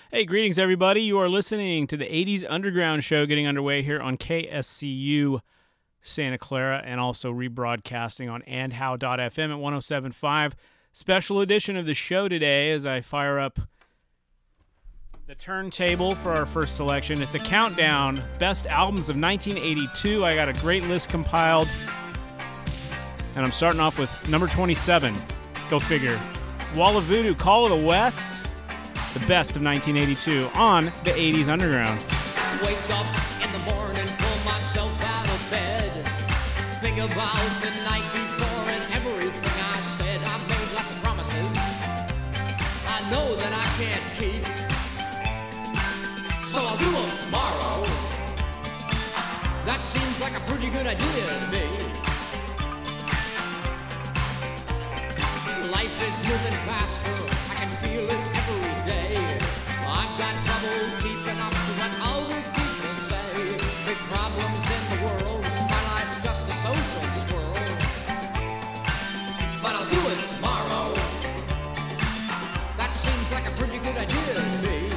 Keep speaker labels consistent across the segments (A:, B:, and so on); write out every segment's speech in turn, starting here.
A: Hey, greetings, everybody. You are listening to the 80s Underground Show getting underway here on KSCU Santa Clara and also rebroadcasting on andhow.fm at 107.5. Special edition of the show today as I fire up the turntable for our first selection. It's a countdown, best albums of 1982. I got a great list compiled, and I'm starting off with number 27. Go figure. Wall of Voodoo, Call of the West, the best of 1982 on the 80s Underground.
B: Wake up in the morning, pull myself out of bed. Think about the night before and everything I said. I made lots of promises I know that I can't keep, so I'll do them tomorrow. That seems like a pretty good idea to me. Life is moving faster, I can feel it every day. I've got trouble keeping up to what other people say. Big problems in the world, my life's just a social swirl. But I'll do it tomorrow. That seems like a pretty good idea to me.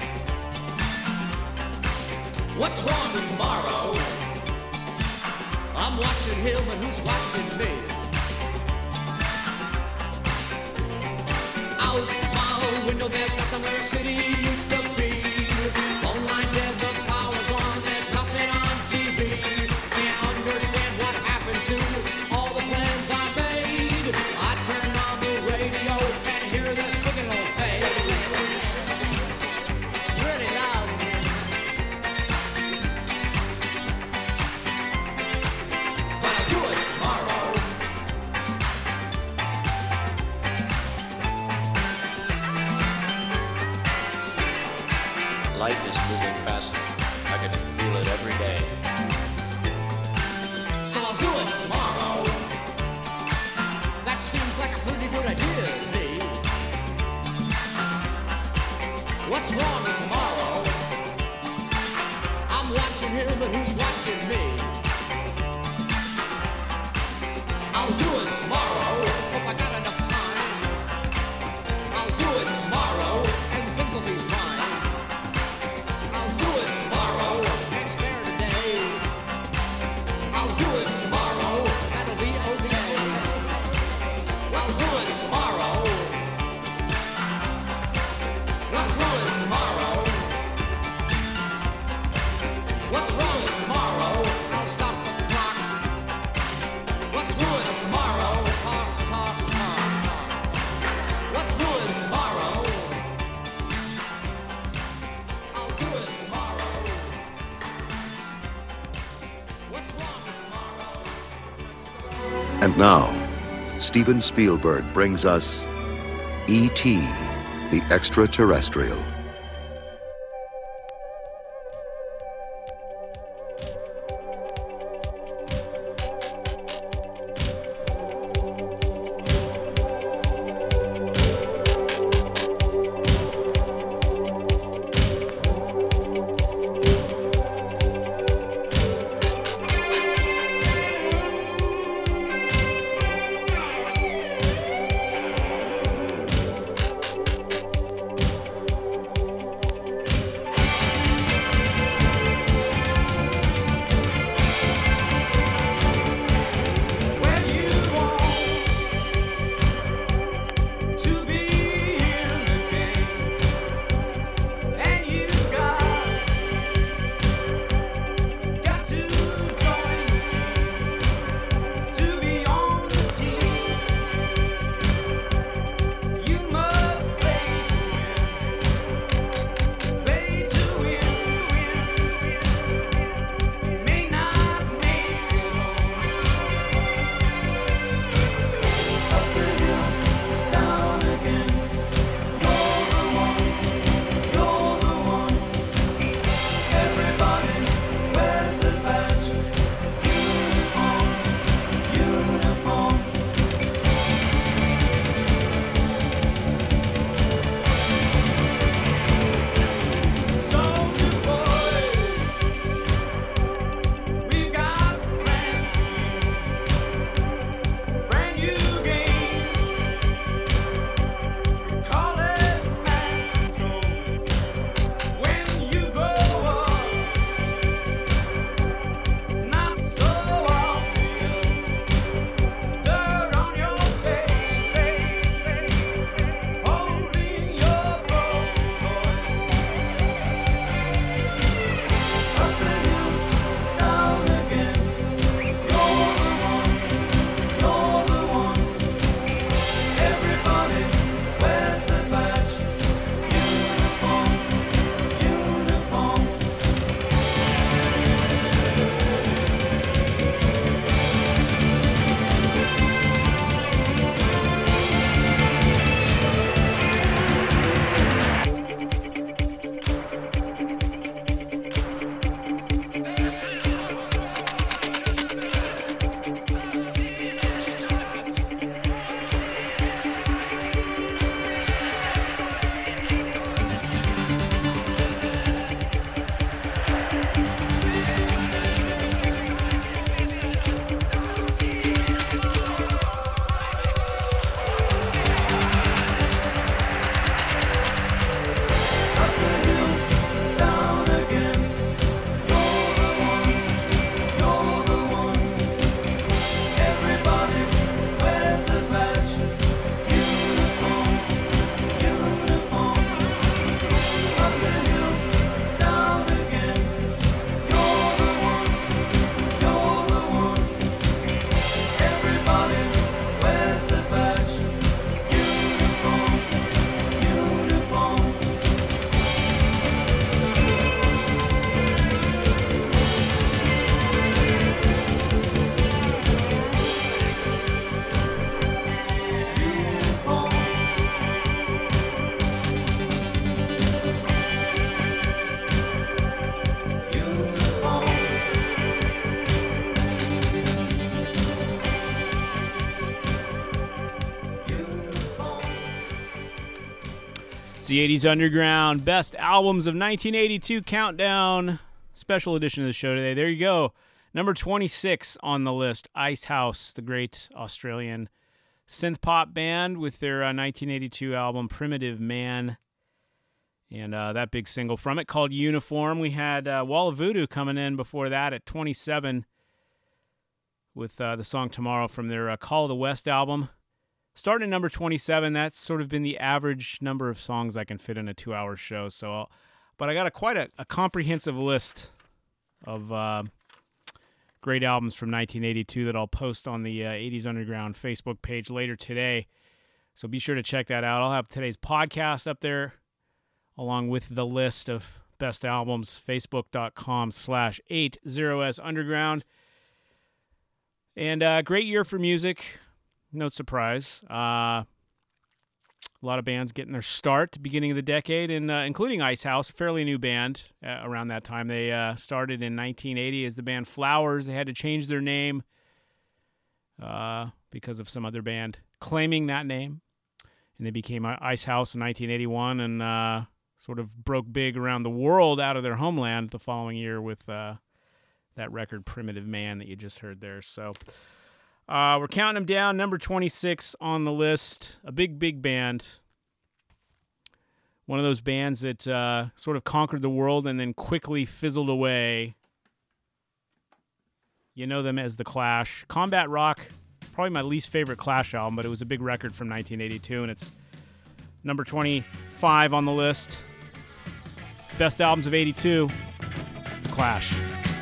B: What's wrong with tomorrow? I'm watching him and who's watching me? Out my window, there's nothing where the city used to be. Phone line dead, the power gone, there's nothing on TV. Can't understand what happened to all the plans I made. I turn on the radio and hear the signal fade. It's really loud. But I'll do it tomorrow.
C: Life is moving faster. I can feel it every day.
B: So I'll do it tomorrow. That seems like a pretty good idea to me. What's wrong with tomorrow? I'm watching him, but who's watching me? I'll do it tomorrow. Hope I got enough time. I'll do it tomorrow, and things will be fine. I'll do it tomorrow, can't spare today. I'll do it tomorrow, that'll be okay. I'll do it tomorrow. I'll do it tomorrow. What's wrong with tomorrow? I'll stop the clock. What's ruined tomorrow? Talk, talk, talk, talk. What's ruined tomorrow? I'll do it tomorrow. What's wrong with tomorrow?
D: And now, Steven Spielberg brings us E.T., the Extraterrestrial.
A: It's the 80s Underground Best Albums of 1982 Countdown. Special edition of the show today. There you go. Number 26 on the list, Icehouse, the great Australian synth pop band with their 1982 album Primitive Man. And that big single from it called Uniform. We had Wall of Voodoo coming in before that at 27 with the song Tomorrow from their Call of the West album. Starting at number 27, that's sort of been the average number of songs I can fit in a 2-hour show. But I got quite a comprehensive list of great albums from 1982 that I'll post on the 80s Underground Facebook page later today. So be sure to check that out. I'll have today's podcast up there along with the list of best albums, facebook.com/80s Underground. And great year for music. No surprise. A lot of bands getting their start at the beginning of the decade, and including Icehouse, a fairly new band around that time. They started in 1980 as the band Flowers. They had to change their name because of some other band claiming that name. And they became Icehouse in 1981 and sort of broke big around the world out of their homeland the following year with that record Primitive Man that you just heard there. So we're counting them down. Number 26 on the list. A big band. One of those bands that sort of conquered the world and then quickly fizzled away. You know them as The Clash. Combat Rock, probably my least favorite Clash album, but it was a big record from 1982, and it's number 25 on the list. Best albums of 82. It's The Clash.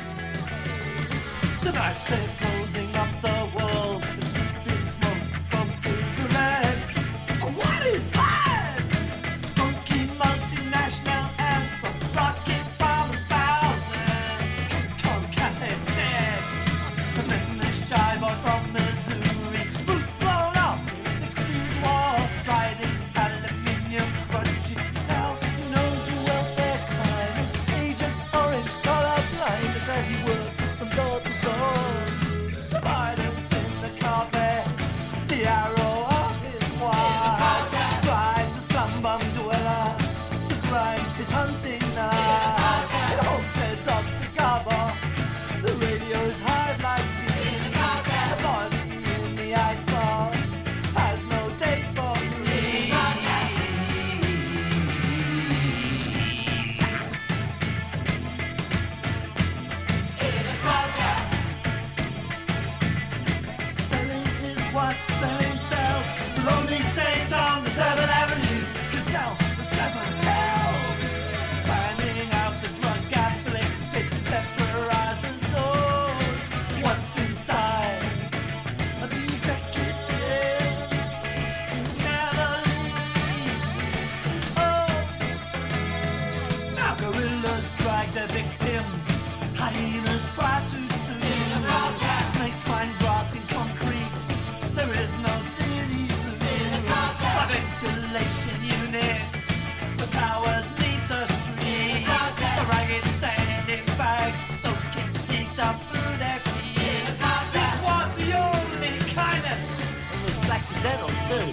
E: Tonight they're closing up the world. It's sweeping smoke from cigarettes. What is that? Funky multinational anthem, rocking from 1,000. Come cassette dance. And then the shy boy from Missouri, boots blown up in the 60s war, riding aluminium crutches. Now he knows the welfare kindness. Agent Orange, color blindness as he works from door to door. The violence in the carpet, the arrow of his wife, drives the slum bum dweller to grind his hunting knife. In homesteads of cigar box, the radio's high like beans. The body in the icebox has no date for me. Selling is what selling sells. Lonely saints on the 7 avenues to sell the 7 hells. Finding out the drug afflict, taking vaporizing soul. Once inside of the executive, never leaves. Oh, now gorillas drag their victims. Hyenas try to soothe. Snakes find grass in concrete. There is no city zoo. By ventilation units, the towers need the streets. The ragged standing bags soaking heat up through their feet. This was the only kindness. It was accidental too.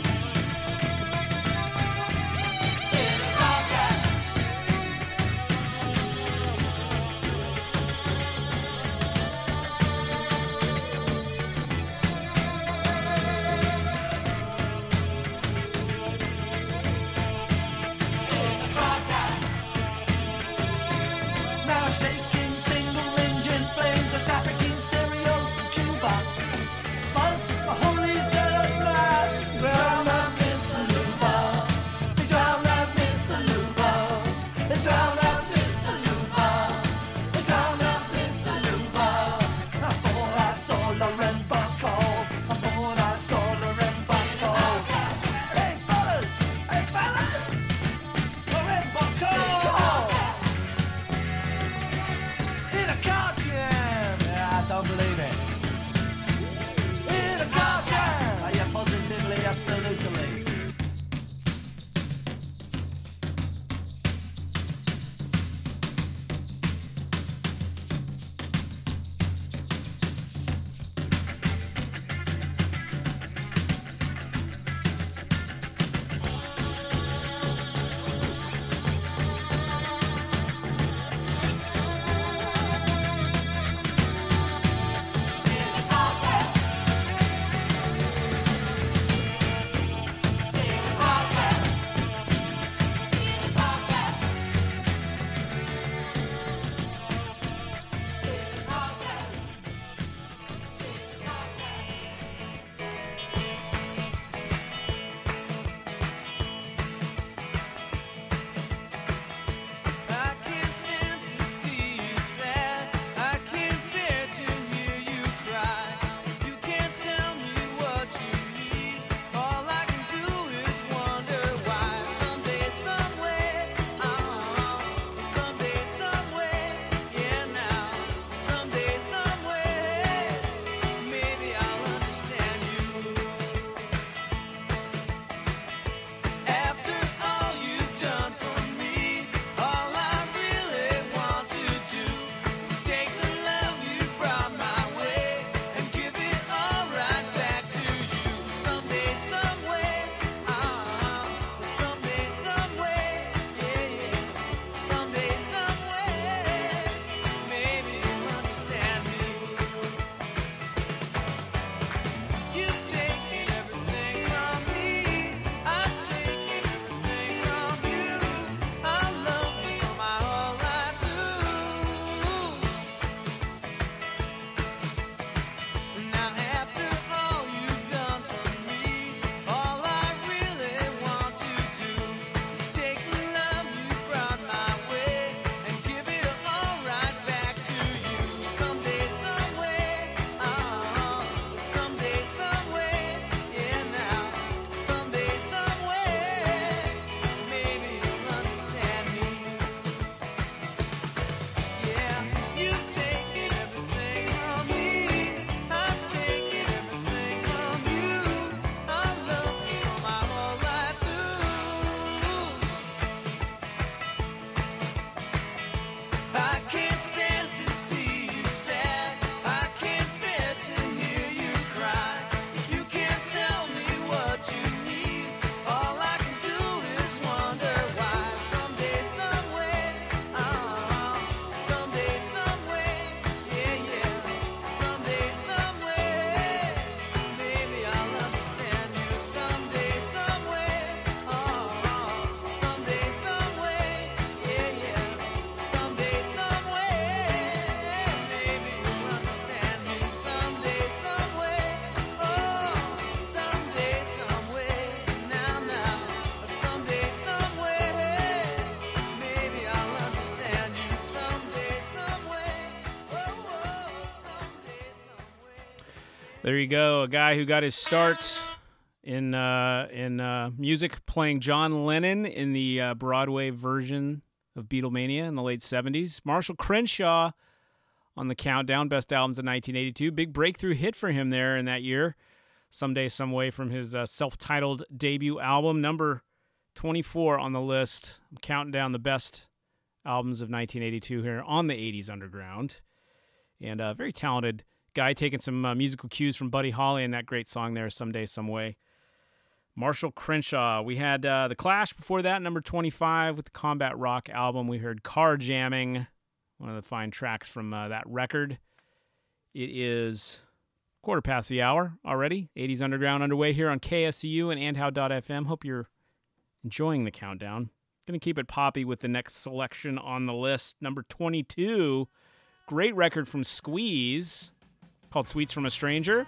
A: There you go, a guy who got his start in music playing John Lennon in the Broadway version of Beatlemania in the late 70s. Marshall Crenshaw on the countdown, best albums of 1982. Big breakthrough hit for him there in that year. Someday, Some Way from his self-titled debut album, number 24 on the list. I'm counting down the best albums of 1982 here on the 80s Underground. And a very talented guy taking some musical cues from Buddy Holly and that great song there, Someday, Some Way. Marshall Crenshaw. We had The Clash before that, number 25 with the Combat Rock album. We heard Car Jamming, one of the fine tracks from that record. It is 1:15 the hour already. 80s Underground underway here on KSCU and andhow.fm. Hope you're enjoying the countdown. Going to keep it poppy with the next selection on the list. Number 22, great record from Squeeze called Sweets from a Stranger.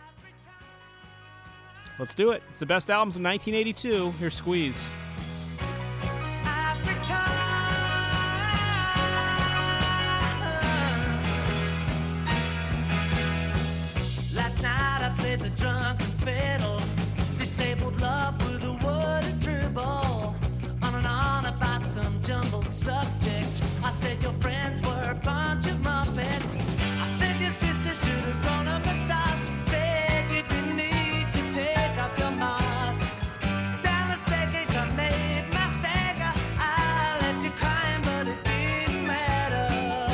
A: Let's do it. It's the best albums of 1982. Here's Squeeze.
E: Last night I played the drunken fiddle, disabled love with a word dribble, on and on about some jumbled subject. I said your friends were a bunch of muppets. I said your sister should have grown a mustache. Said you didn't need to take off your mask. Down the staircase I made my stagger. I left you crying but it didn't matter.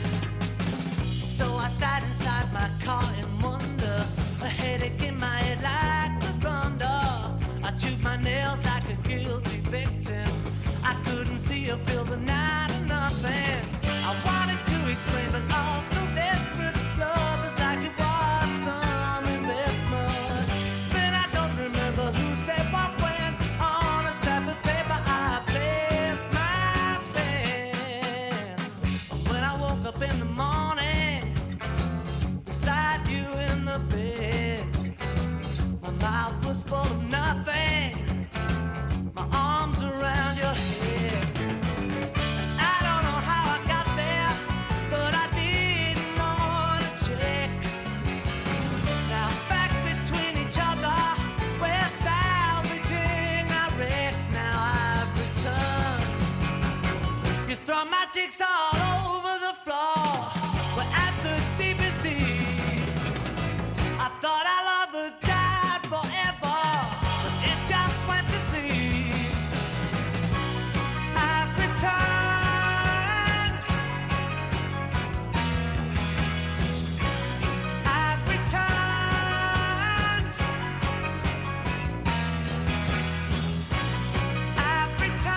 E: So I sat inside my car in wonder, a headache in my head like the thunder. I chewed my nails like a guilty victim. I couldn't see or feel the night or nothing. I wanted to explain, but also desperate. Love is like it was some investment. Then I don't remember who said what when. On a scrap of paper I placed my pen. When I woke up in the morning, beside you in the bed, my mouth was full of nothing, my arms around your head. I don't know how I got there, but I didn't want to check. Now back between each other, we're salvaging our wreck. Now I've returned. You throw magics all over the floor. We're at the deepest deep. I thought our love would die forever, but it just went to sleep. I've returned. I've returned. I've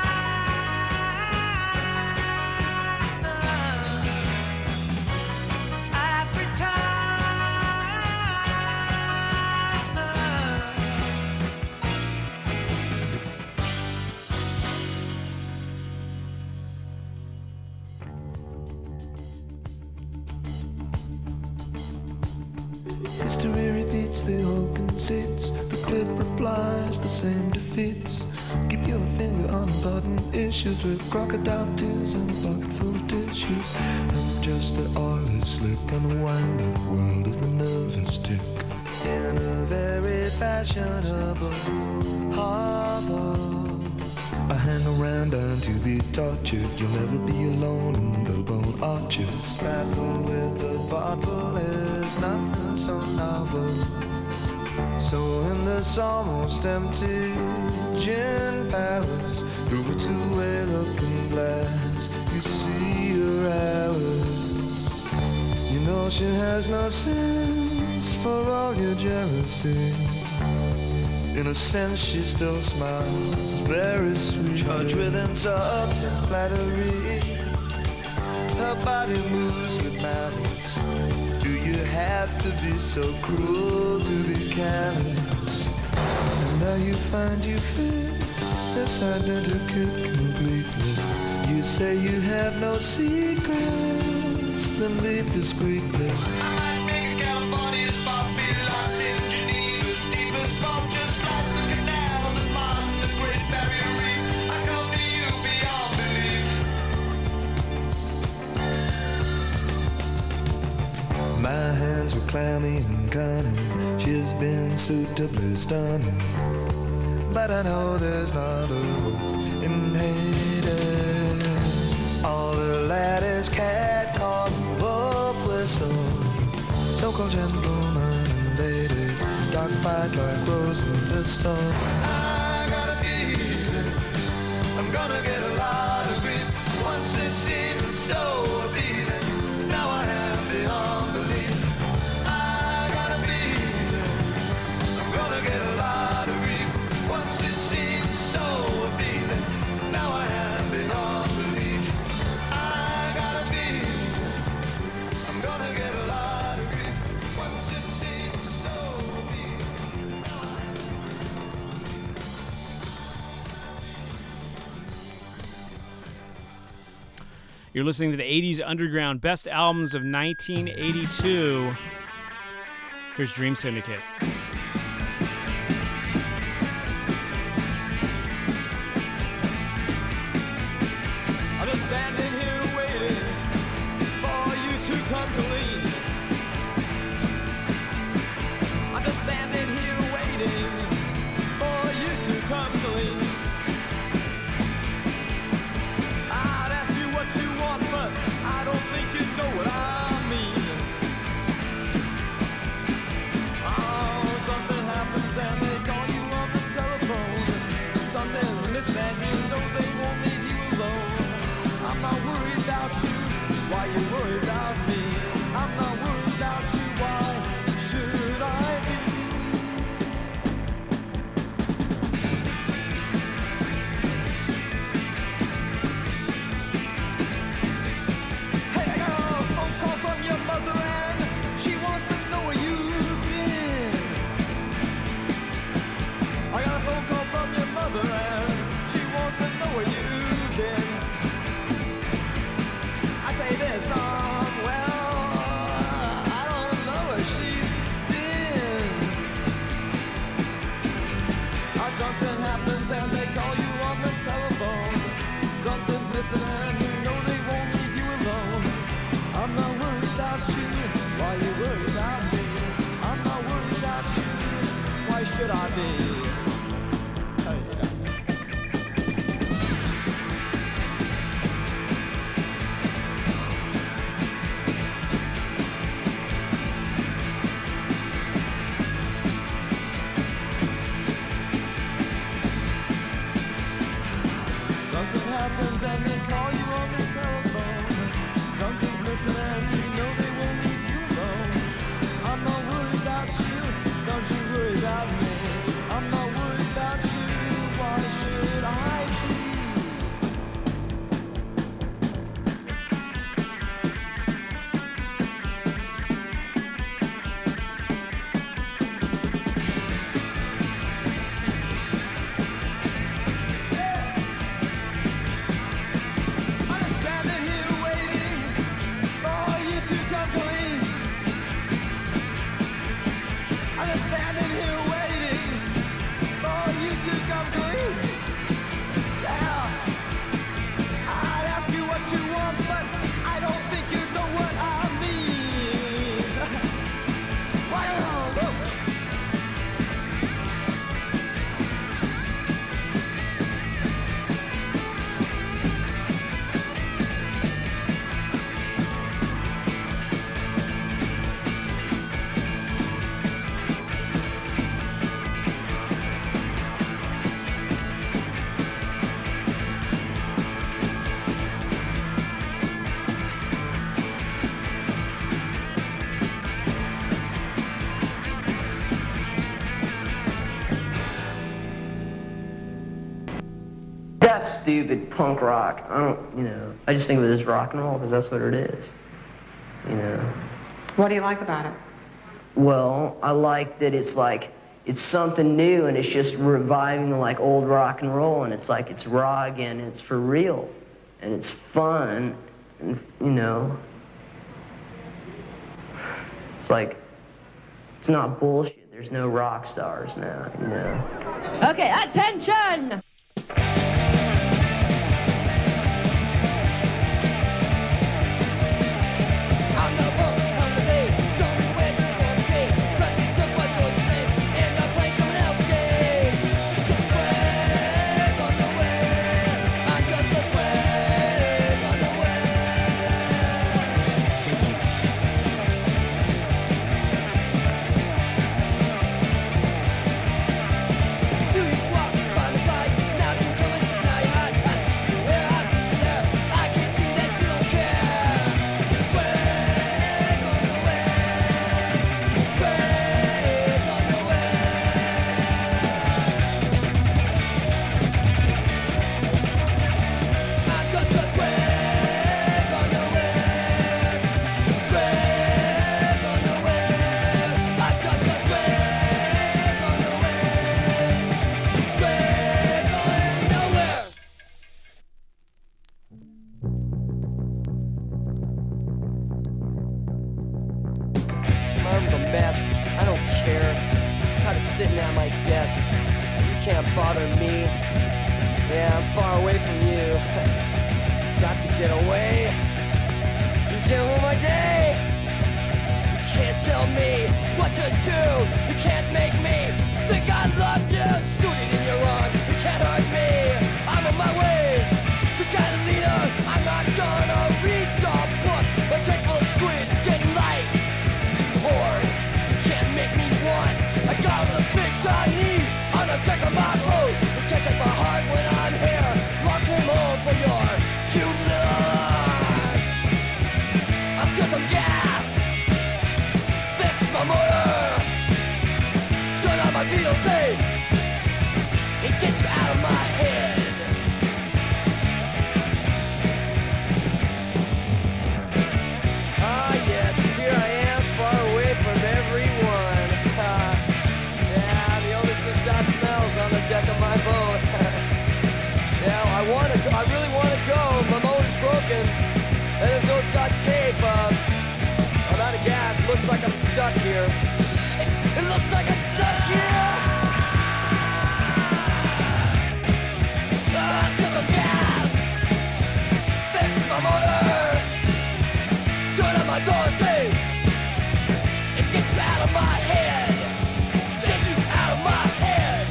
E: returned. I've returned.
F: History repeats, the whole conceits. The clip replies, the same defeats. Keep your finger on the button. Issues with crocodile tears and a bucket full of tissues. I'm just the oily slip on the wind-up world of the nervous tick. In a very fashionable harbor, I hang around and to be tortured. You'll never be alone in the bone arches. Spasmo with the bottle is nothing so novel. So in this almost empty gin palace, through a two-way looking glass, you see her hours. You know she has no sense for all your jealousy. In a sense she still smiles, very sweet. Charged with insults and flattery, her body moves with malice. Do you have to be so cruel to be callous? And now you find you fit this identical completely. You say you have no secrets, then leave discreetly. My hands were clammy and cunning. She's been suitably stunning. But I know there's not a hope in Hades. All the laddies, cat, caught, wolf, whistle. So-called gentlemen and ladies, dark fight like rose and thistle. I got a feeling I'm gonna get a lot of grief. Once it seemed so appealing, now I am beyond belief. I got a feeling I'm gonna get a lot of grief. Once it seemed so appealing, now I am beyond belief. I got a feeling I'm gonna get a lot of grief. Once it seemed so appealing, now I am.
A: You're listening to the 80s Underground Best Albums of 1982. Here's Dream Syndicate.
G: I'm just standing here waiting for you to come to leave. I'm just standing here waiting for you to come to leave. I'd ask you what you want, but I don't think you know what I mean. Oh, something happens and they call you on the telephone. Something's missing and you know they won't leave you alone. I'm not worried about you, why you worry about me? I'm not worried about you, why should I be? Hey, I got a phone call from your mother and she wants to know where you've been. I got a phone call from your mother and she wants to know where you've been. I say this, well, I don't know where she's been. Something happens and they call you on the telephone. Something's missing and you know they won't leave you alone. I'm not worried about you, why you worry about me? I'm not worried about you, why should I be? Oh, yeah. Something happens and they call you on the telephone. Something's missing and you know they won't leave you alone. I'm not worried about you, don't you worry about me. I'm not worried about you, why should I be? I'm just standing here waiting for you to come clean. I'm just standing here waiting for you to come clean. Yeah, I'd ask you what you want, but I don't think you know what I mean. Why don't
H: That's stupid punk rock. I don't, I just think of it as rock and roll because that's what it is.
I: What do you like about it?
H: Well, I like that it's something new and it's just reviving the old rock and roll and it's it's raw again and it's for real and it's fun and it's it's not bullshit. There's no rock stars now,
I: Okay, attention!
B: I'm the punk, I'm the babe, show me the way to the
J: sitting at my desk. You can't bother me. Yeah, I'm far away from you. Got to get away. You can't rule my day. You can't tell me what to do. You can't make me think I love you. Suited in your arm, you can't hurt me. I'm on my way. The kind of leader, I'm not gonna read your book. My tank full of squids, getting light. Whores, you can't make me one. I got all the fish I need on the deck of my boat. You can't take my heart when I'm here. Locked him home for your cute little arms. I'm cause I'm gas. Fix my motor. Turn on my Beatles tape. It gets you out of my head. Ah yes, here I am, far away from everyone. Yeah, the only fish I smell's on the deck of my boat. Yeah, I really wanna go. My motor's broken, and there's no Scotch tape. I'm out of gas. Looks like I'm stuck here. Shit, it looks like I'm stuck here. Cause I'm gas. Fix my motor. Turn on my door tape. It gets you out of my head. Gets you out of my head.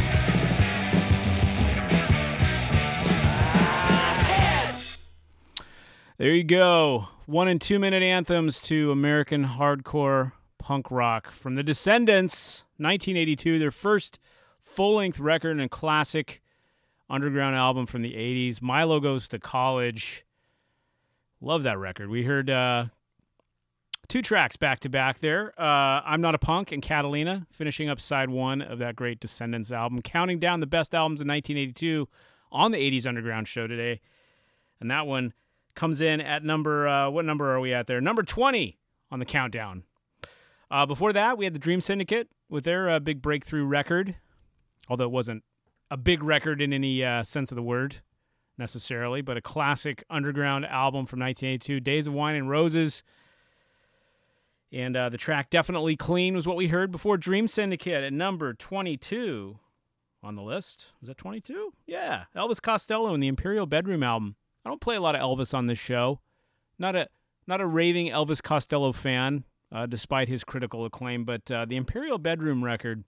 J: Head.
A: There you go. 1 and 2 minute anthems to American hardcore punk rock from the Descendants, 1982, their first full-length record and a classic underground album from the 80s. Milo Goes to College. Love that record. We heard 2 tracks back-to-back there. I'm Not a Punk and Catalina, finishing up side 1 of that great Descendants album, counting down the best albums of 1982 on the 80s Underground show today. And that one comes in at number, what number are we at there? Number 20 on the countdown. Before that, we had the Dream Syndicate with their big breakthrough record, although it wasn't a big record in any sense of the word necessarily, but a classic underground album from 1982, Days of Wine and Roses. And the track Definitely Clean was what we heard before Dream Syndicate at number 22 on the list. Was that 22? Yeah, Elvis Costello and the Imperial Bedroom album. I don't play a lot of Elvis on this show. Not a raving Elvis Costello fan, despite his critical acclaim, but the Imperial Bedroom record,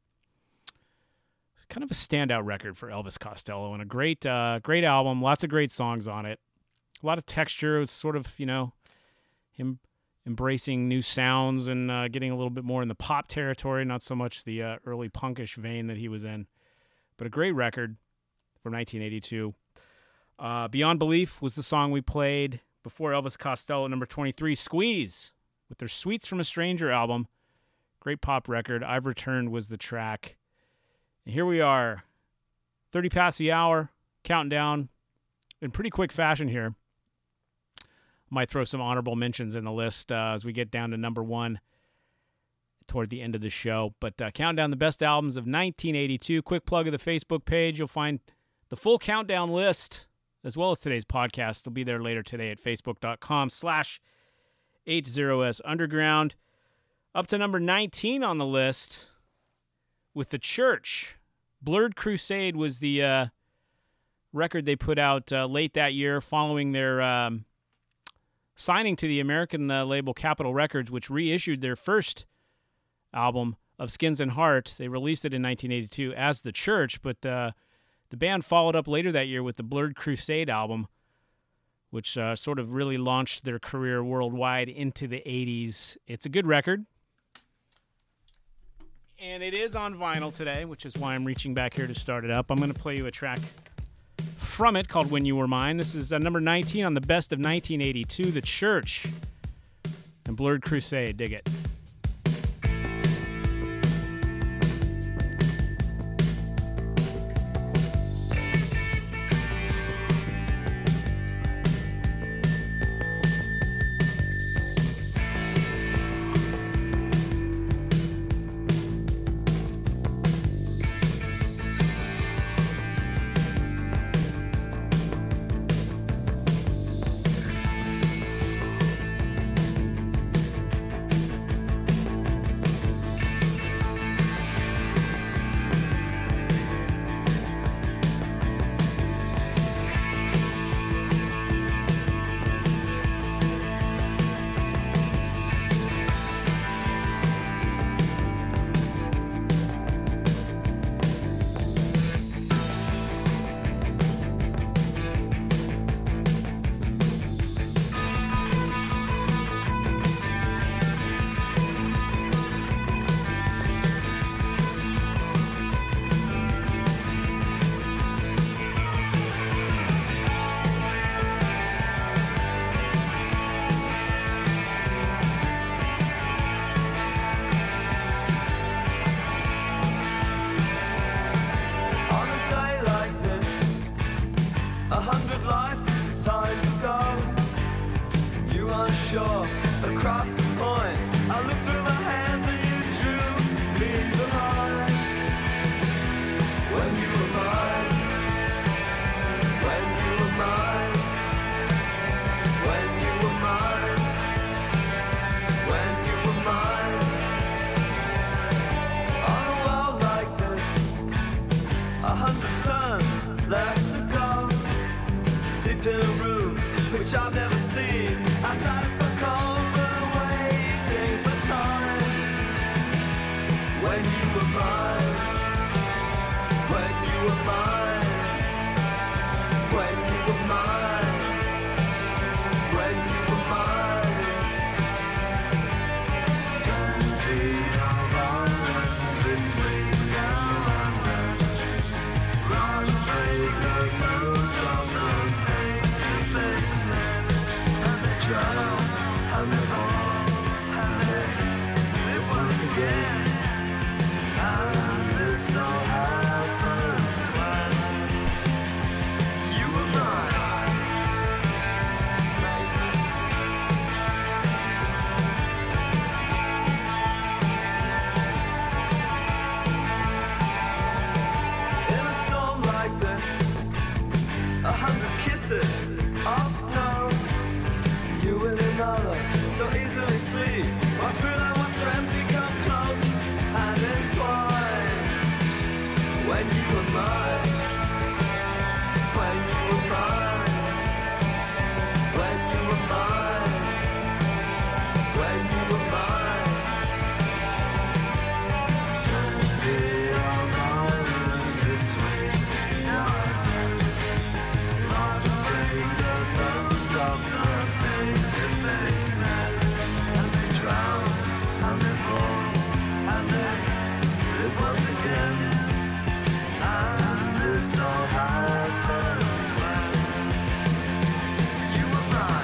A: kind of a standout record for Elvis Costello, and a great album, lots of great songs on it. A lot of texture. It was sort of, him embracing new sounds and getting a little bit more in the pop territory, not so much the early punkish vein that he was in. But a great record from 1982. Beyond Belief was the song we played before Elvis Costello at number 23. Squeeze with their Sweets from a Stranger album. Great pop record. I've Returned was the track. And here we are, 30 past the hour, counting down in pretty quick fashion here. Might throw some honorable mentions in the list as we get down to number 1 toward the end of the show. But count down the best albums of 1982. Quick plug of the Facebook page. You'll find the full countdown list, as well as today's podcast. They'll be there later today at facebook.com/80s Underground. Up to number 19 on the list with The Church. Blurred Crusade was the record they put out late that year following their signing to the American label Capitol Records, which reissued their first album of Skins and Heart. They released it in 1982 as The Church, but the band followed up later that year with the Blurred Crusade album, which sort of really launched their career worldwide into the 80s. It's a good record. And it is on vinyl today, which is why I'm reaching back here to start it up. I'm going to play you a track from it called When You Were Mine. This is number 19 on the best of 1982, The Church and Blurred Crusade. Dig it.
E: shore, across the point. I looked through my hands and you drew me the line. When you were mine, when you were mine, when you were mine, when you were mine. On a world like this, 100 tons left to go. Deep in a room which I've never seen, outside it's so cold, but I'm waiting for time. When you were mine, when you were mine, when you were mine, when you were mine. 20 of our lives between now and then, lost break the notes of the painted basement, and they drown, and they fall, and they live once again. And this all happens when you were mine. In a storm like this, 100 kisses of snow, you and another so easily sleep. What's real and what's dreamt become close and entwined. When you were mine, when you were mine, when you were mine, when you were mine. 20 of our lives between now and then, lost break the notes of the painted basement, and they drown, and they fall, and they live once again. And this all happens when you were mine.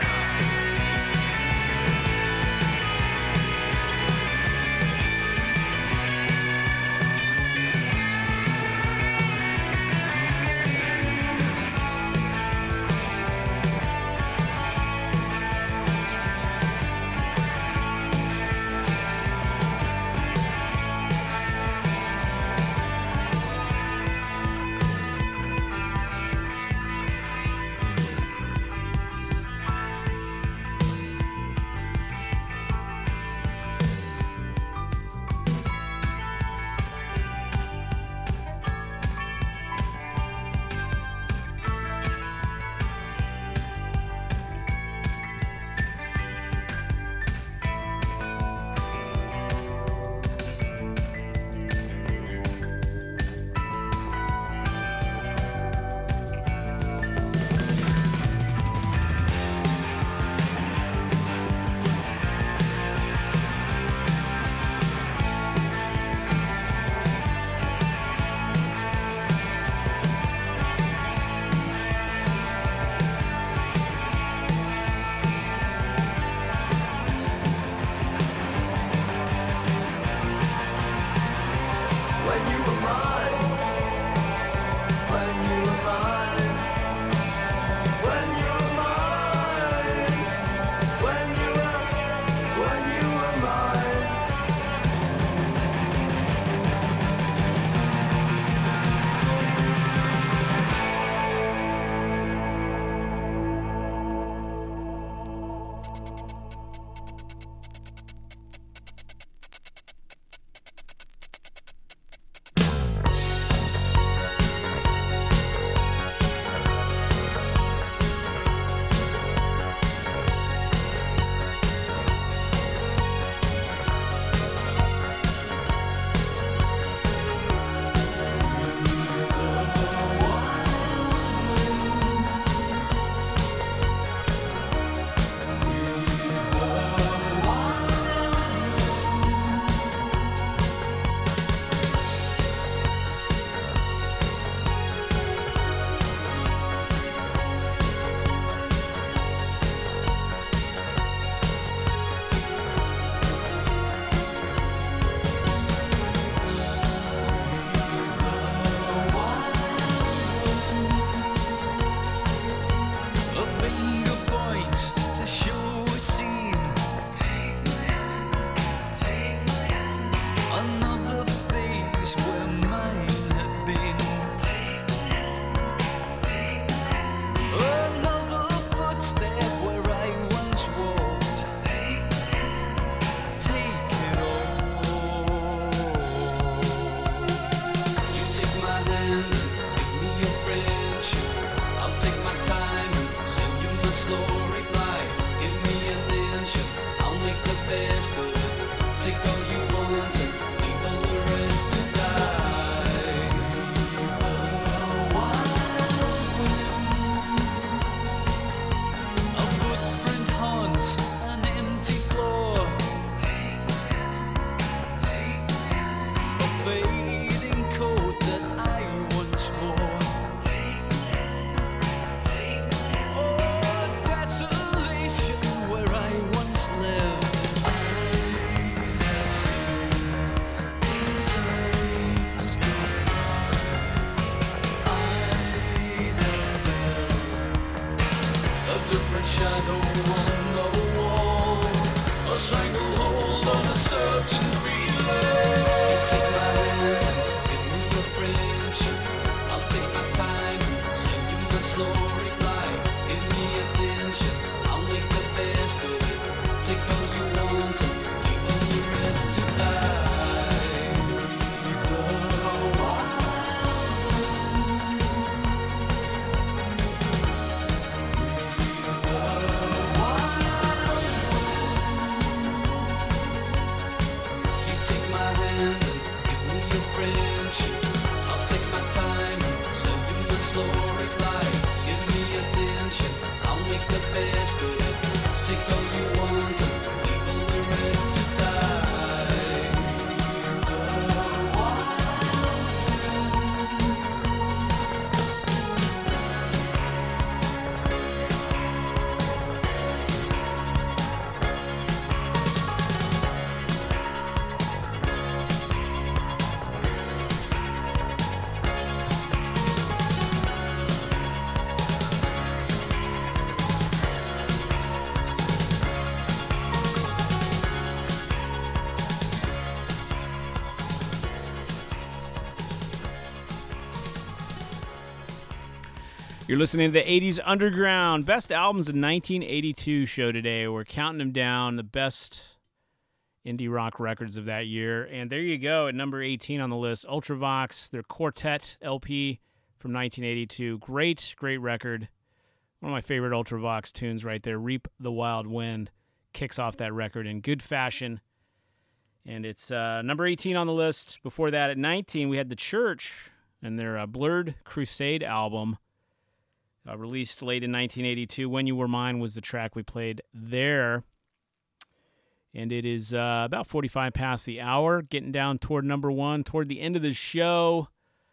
E: When you were mine, when you were mine, when you were mine, when you were mine.
K: best of it. Take all you want and leave all the rest to die. A footprint haunts an empty floor. A fading coat that I once wore. Oh, desolation where I once lived. I have seen in times gone by. I have felt a different shadow on the wall, a stranglehold on a certain feeling. You take my hand, give me your friendship. I'll take my time, send you the slow reply. Give me attention, I'll make the best of it. Take all you want and leave all the rest to die. You take my hand and give me your friendship. I'll take my time, send you the slow reply. Give me attention, I'll make the best of it. Take all you want and leave all the rest to die.
A: You're listening to the 80s Underground Best Albums of 1982 show today. We're counting them down, the best indie rock records of that year. And there you go, at number 18 on the list, Ultravox, their Quartet LP from 1982. Great, great record. One of my favorite Ultravox tunes right there, Reap the Wild Wind, kicks off that record in good fashion. And it's number 18 on the list. Before that, at 19, we had The Church and their Blurred Crusade album. Released late in 1982. When You Were Mine was the track we played there. And it is about 45 past the hour, getting down toward number one, toward the end of the show.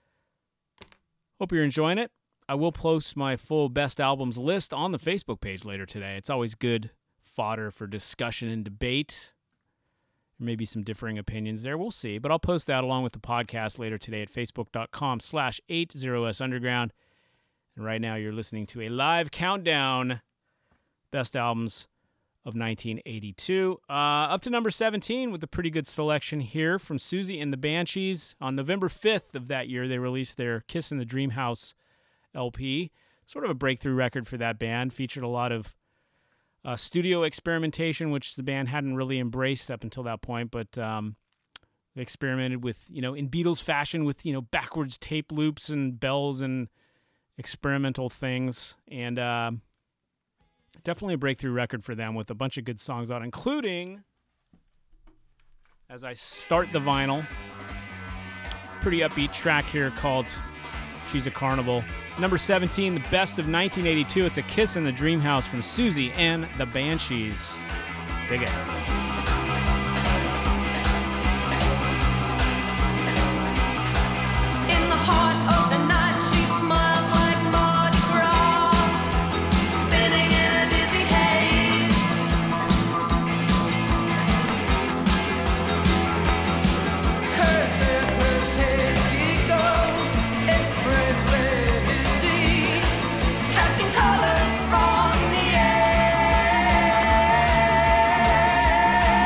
A: Hope you're enjoying it. I will post my full best albums list on the Facebook page later today. It's always good fodder for discussion and debate. There may be some differing opinions there. We'll see. But I'll post that along with the podcast later today at facebook.com/80s Underground. And right now you're listening to a live countdown, best albums of 1982. Up to number 17 with a pretty good selection here from Susie and the Banshees. On November 5th of that year, they released their Kiss in the Dream House LP. Sort of a breakthrough record for that band. Featured a lot of studio experimentation, which the band hadn't really embraced up until that point. But they experimented with, in Beatles fashion with, backwards tape loops and bells and experimental things, and definitely a breakthrough record for them with a bunch of good songs on, including, as I start the vinyl, pretty upbeat track here called She's a Carnival. Number 17, the best of 1982. It's a Kiss in the Dream House from Susie and the Banshees. Dig it.
L: In the heart of the night, she smiles like Mardi Gras, spinning in a dizzy haze. Her circus head giggles, it's friendly disease, catching colors from the air.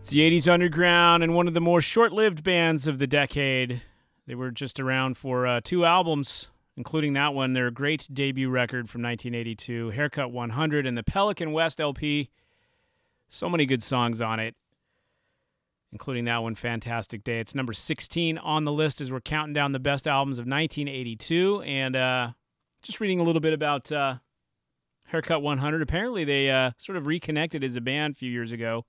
A: It's the 80s Underground and one of the more short-lived bands of the decade. They were just around for 2 albums, including that one, their great debut record from 1982, Haircut 100, and the Pelican West LP. So many good songs on it, including that one, Fantastic Day. It's number 16 on the list as we're counting down the best albums of 1982. And just reading a little bit about Haircut 100. Apparently they sort of reconnected as a band a few years ago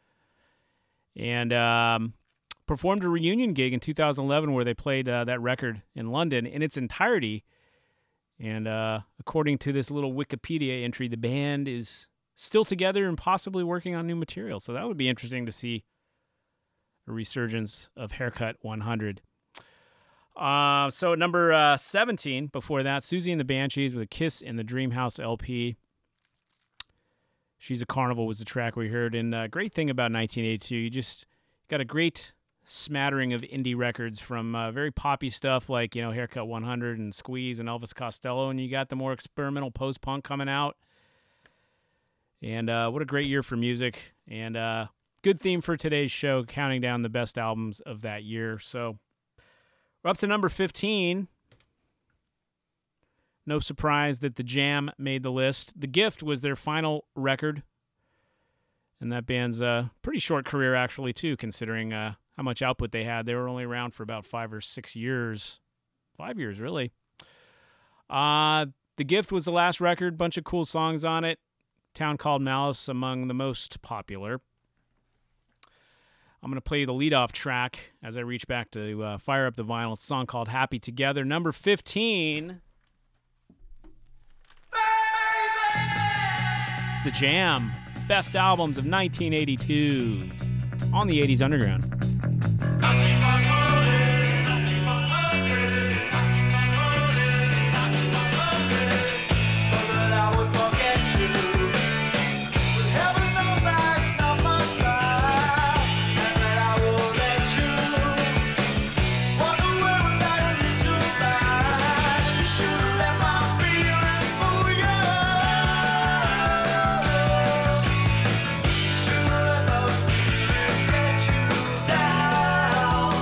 A: and performed a reunion gig in 2011 where they played that record in London in its entirety. And according to this little Wikipedia entry, the band is still together and possibly working on new material. So that would be interesting to see a resurgence of Haircut 100. So number 17, before that, Susie and the Banshees with a Kiss in the Dreamhouse LP. She's a Carnival was the track we heard. And great thing about 1982, you just got a great smattering of indie records from very poppy stuff like, Haircut 100 and Squeeze and Elvis Costello. And you got the more experimental post-punk coming out. And what a great year for music. And good theme for today's show, counting down the best albums of that year. So we're up to number 15. No surprise that The Jam made the list. The Gift was their final record. And that band's pretty short career, actually, too, considering how much output they had. They were only around for about 5 or 6 years. 5 years, really. The Gift was the last record. Bunch of cool songs on it. Town Called Malice among the most popular. I'm going to play the leadoff track as I reach back to fire up the vinyl. It's a song called Happy Together. Number 15. It's The Jam. Best albums of 1982 on the 80s Underground.
E: Down.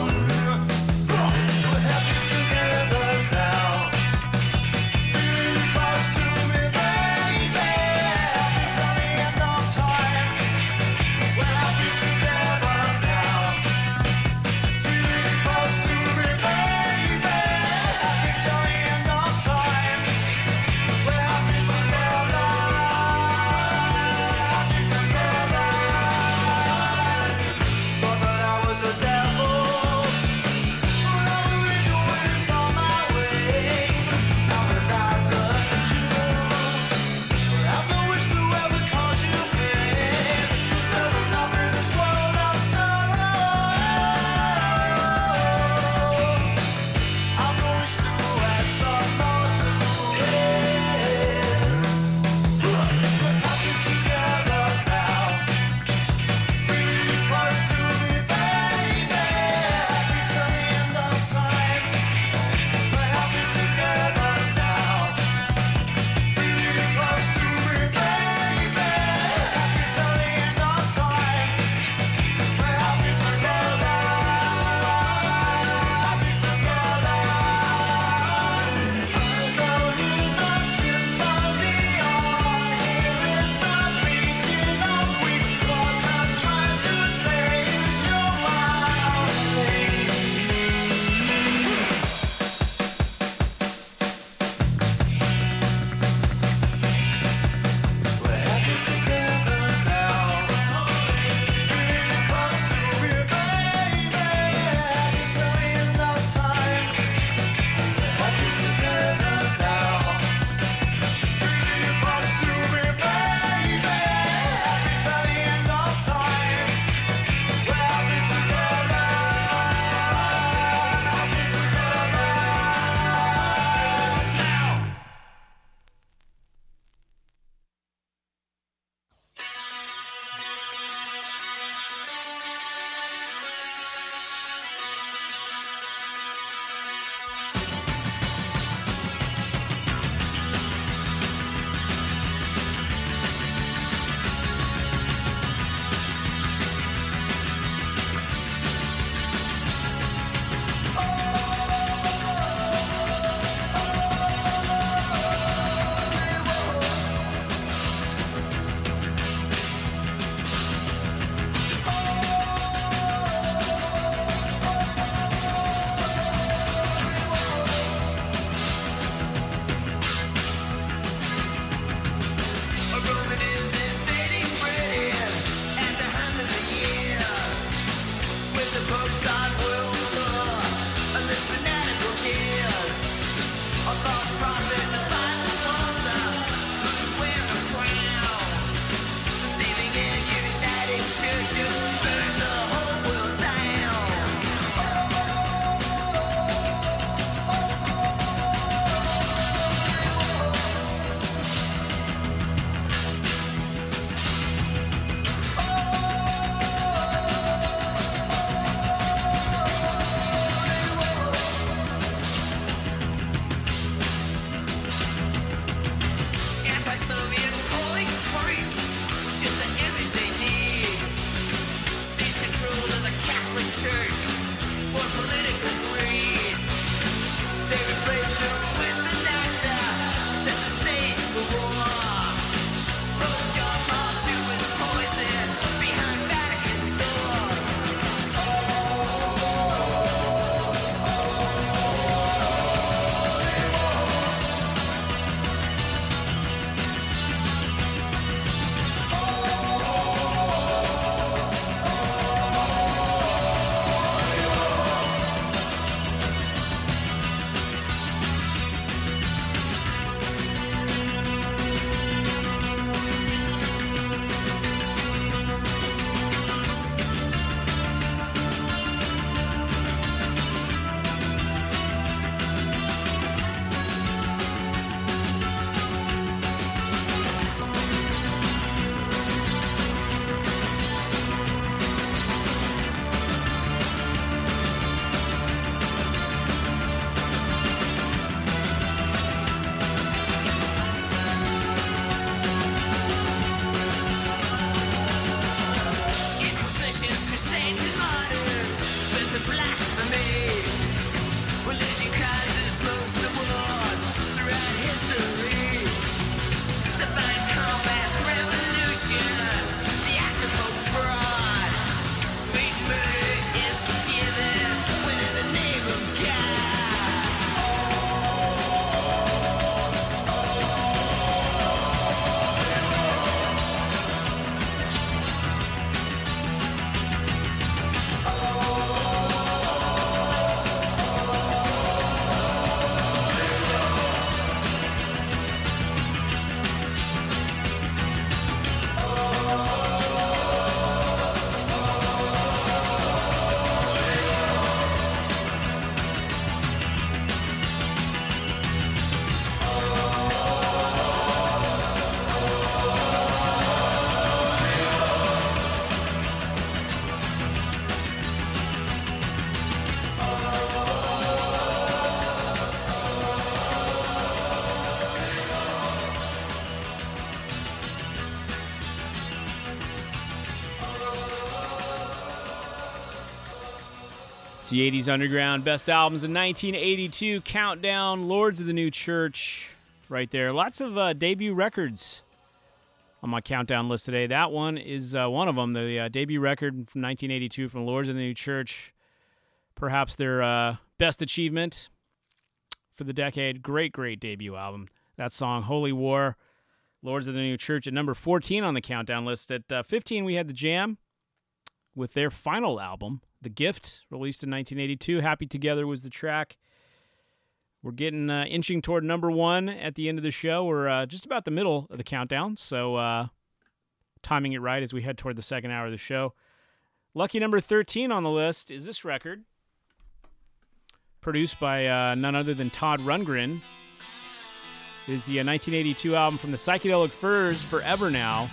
A: It's the 80s Underground Best Albums in 1982 Countdown, Lords of the New Church, right there. Lots of debut records on my countdown list today. That one is one of them, the debut record from 1982 from Lords of the New Church. Perhaps their best achievement for the decade. Great, great debut album. That song, Holy War, Lords of the New Church, at number 14 on the countdown list. At 15, we had The Jam with their final album, The Gift, released in 1982. Happy Together was the track. We're getting inching toward number one at the end of the show. We're just about the middle of the countdown, so timing it right as we head toward the second hour of the show. Lucky number 13 on the list is this record, produced by none other than Todd Rundgren. It is the 1982 album from the Psychedelic Furs, Forever Now.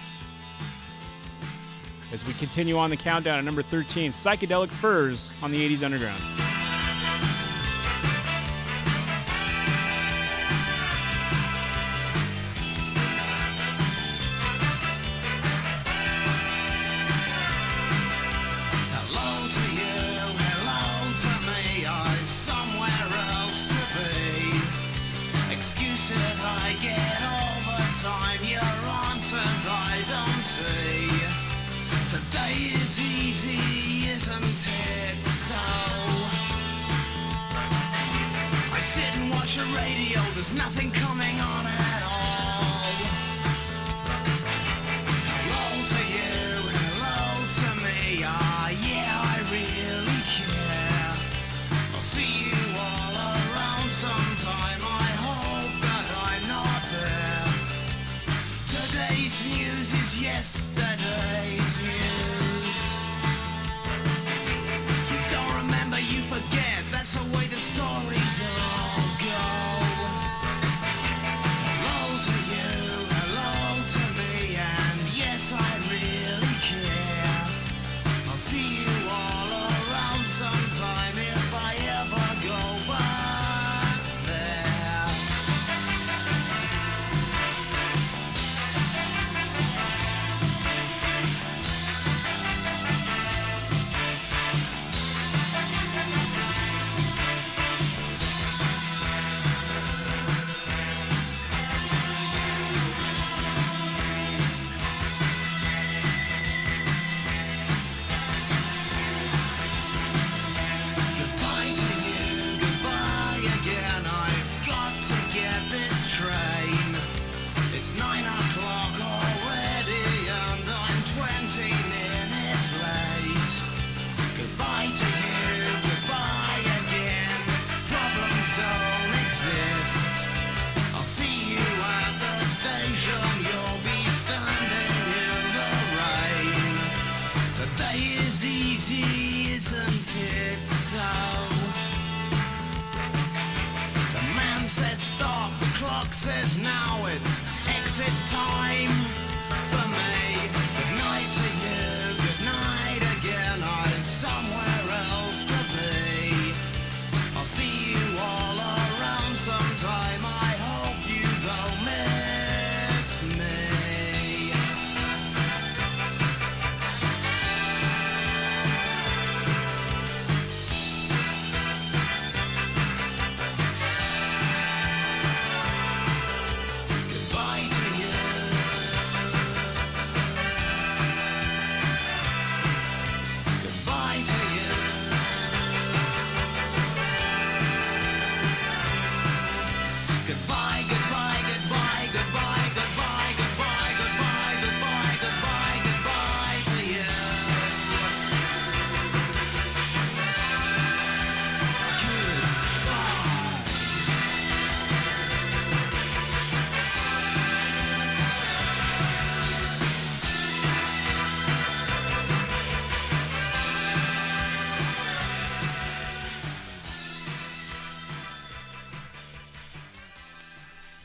A: As we continue on the countdown at number 13, Psychedelic Furs on the 80s Underground.
K: Hello to you, hello to me, I've somewhere else to be. Excuses I get all the time, your answers I don't see. Today is easy, isn't it so? I sit and watch the radio, there's nothing